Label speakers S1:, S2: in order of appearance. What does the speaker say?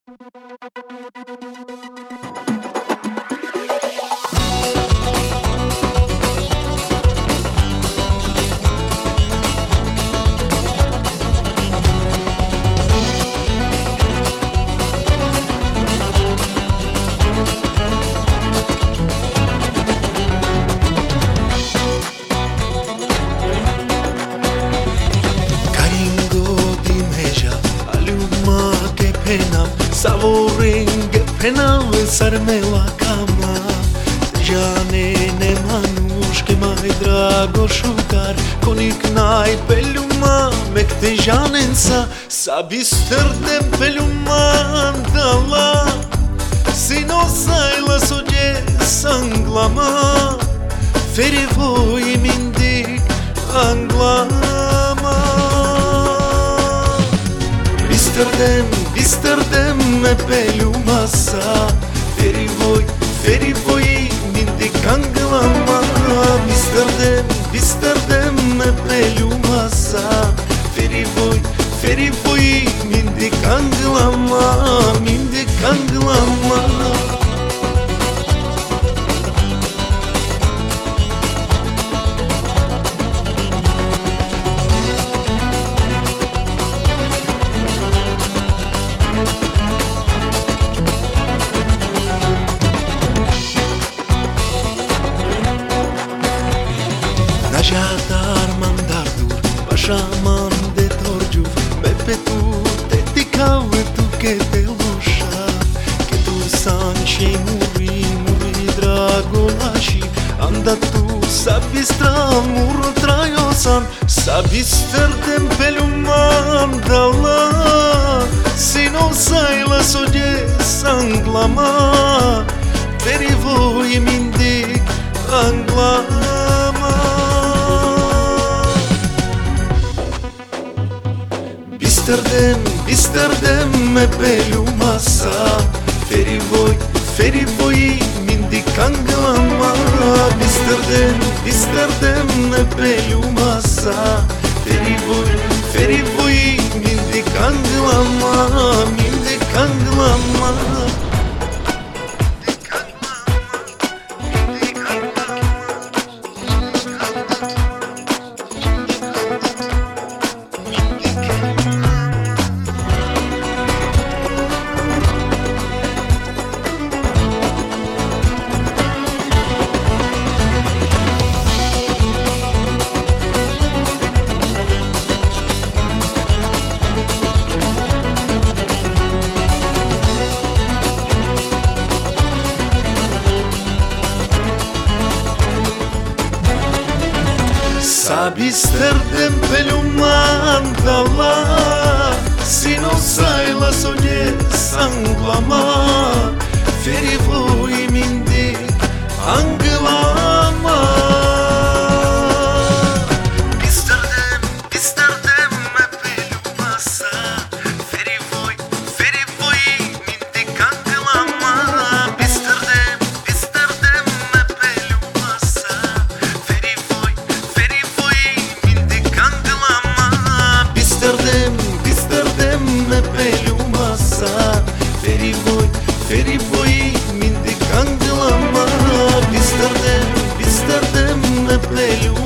S1: Savoring penal sarmela kama Jane ne manush ke mai drago shukar Konik naj peluma me këte janen sa bistërdem peluma ndala Si no sajla sođe sanglama Ferivoj mindik anglama Bistërdem me peluma sa Ferivoj mindik anglama Bistërdem me peluma sa Ferivoj mindik anglama Najatar mandardur, pashaman de torju Me petu te tikau e tu ke te loša Ke tu san që muri drago lashi Anda tu sa bistra muro trajosan Sa bistërdem peluman dalla Si no sajla sođe sanglama Ferivoj mindik anglama Bistërdem me peluma sa Ferivoj mindik anglama Bistërdem me peluma sa Ferivoj mindik anglama Sa bistërdem peluman dalla Si no sajla sođe sanglama Ferivoj mindik anglama Bistërdem me peluma sa Ferivoj mindik anglama Bistërdem me peluma sa Ferivoj mindik anglama Bistërdem me peluma sa Ferivoj mindik anglama Bistërdem me peluma